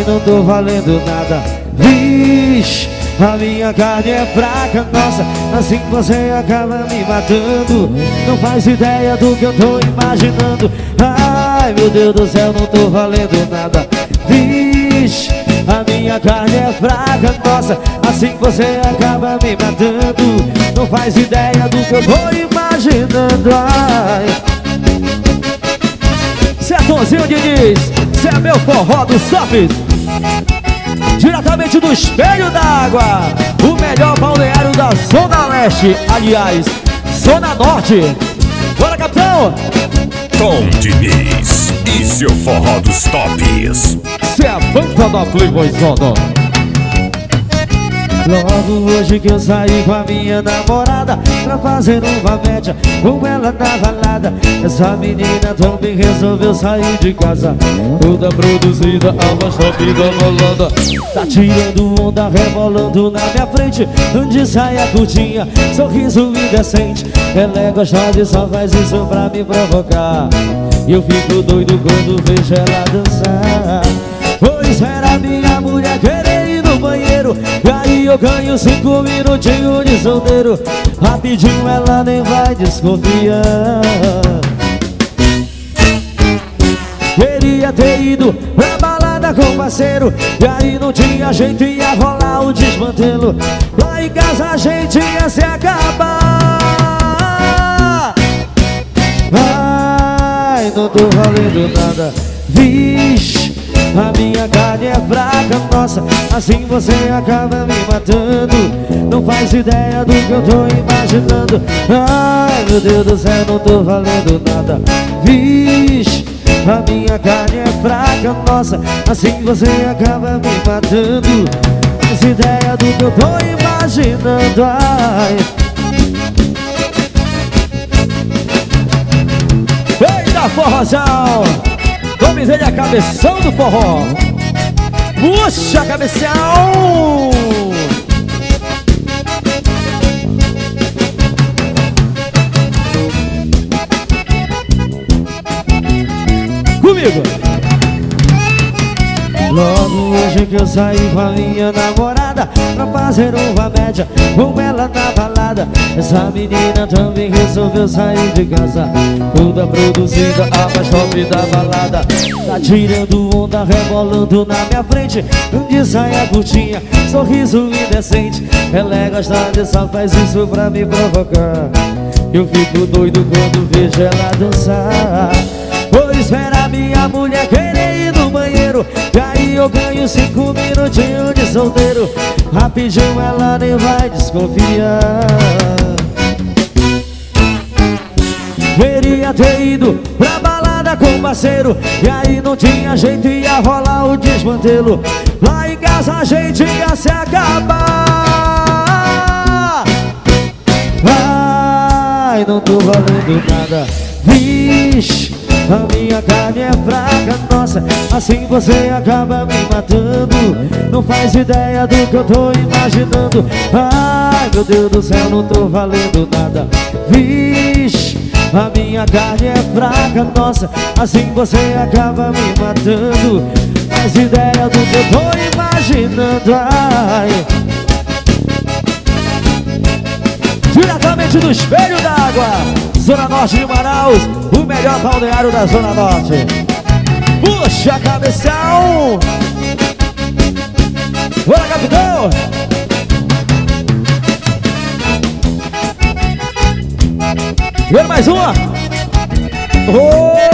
não tô valendo nada. Vixe, a minha carne é fraca, nossa, assim você acaba me matando. Não faz ideia do que eu tô imaginando. Ai, meu Deus do céu, não tô valendo nada. Vixe, a minha carne é fraca, nossa, assim você acaba me matando. Não faz ideia do que eu tô imaginando. Ai, Sertãozinho Diniz, cê é meu forró dos tops. Diretamente do Espelho d'Água, o melhor balneário da Zona Leste, aliás, Zona Norte. Bora, capitão! Tom Diniz e seu forró dos tops. Cê é a banda da Playboyzona. Logo hoje que eu saí com a minha namorada pra fazer uma média com ela na balada. Essa menina também resolveu sair de casa, toda produzida, a voz top da balada. Tá tirando onda, rebolando na minha frente, de saia curtinha, sorriso indecente. Ela é gostosa e só faz isso pra me provocar. E eu fico doido quando vejo ela dançar. Pois era minha mulher querer ir no banheiro, e aí eu ganho 5 minutinhos de solteiro. Rapidinho ela nem vai desconfiar. Queria ter ido pra balada com o parceiro, e aí não tinha jeito, ia rolar o desmantelo. Lá em casa a gente ia se acabar. Ai, não tô valendo nada. Vixe, a minha carne é fraca, nossa, assim você acaba me matando. Não faz ideia do que eu tô imaginando. Ai, meu Deus do céu, não tô valendo nada. Vixe, a minha carne é fraca, nossa, assim você acaba me matando. Não faz ideia do que eu tô imaginando. Ai, eita forrozão, vamos ver a cabeção do forró. Puxa, cabeção! Comigo! Logo hoje que eu saí com a minha namorada pra fazer uma média com ela na balada. Essa menina também resolveu sair de casa, toda produzida, a mais top da balada. Tá tirando onda, rebolando na minha frente, de saia curtinha, sorriso indecente. Ela é gostosa e só faz isso pra me provocar. Eu fico doido quando vejo ela dançar. Pois era minha mulher querer ir no banheiro, e aí eu ganho 5 minutinhos de solteiro. Rapidinho ela nem vai desconfiar. Queria ter ido pra balada com o parceiro, e aí não tinha jeito, ia rolar o desmantelo. Lá em casa a gente ia se acabar. Ai, não tô valendo nada. Vixe, a minha carne é fraca, nossa, assim você acaba me matando. Não faz ideia do que eu tô imaginando. Ai, meu Deus do céu, não tô valendo nada. Vixe, a minha carne é fraca, nossa, assim você acaba me matando. Faz ideia do que eu tô imaginando. Ai, diretamente do Espelho d'Água, Zona Norte de Manaus, o melhor balneário da Zona Norte. Puxa, cabeção! Bora, capitão! E mais uma! Oh!